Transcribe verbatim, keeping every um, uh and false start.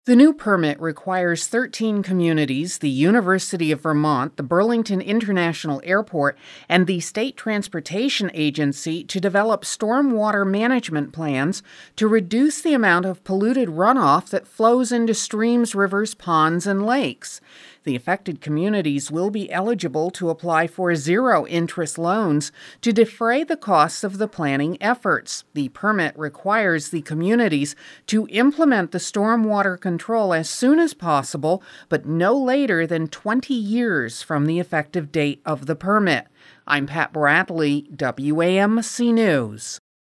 The new permit requires thirteen communities, the University of Vermont, the Burlington International Airport, and the State Transportation Agency to develop stormwater management plans to reduce the amount of polluted runoff that flows into streams, rivers, ponds, and lakes. The affected communities will be eligible to apply for zero-interest loans to defray the costs of the planning efforts. The permit requires the communities to implement the stormwater control as soon as possible, but no later than twenty years from the effective date of the permit. I'm Pat Bradley, W A M C News.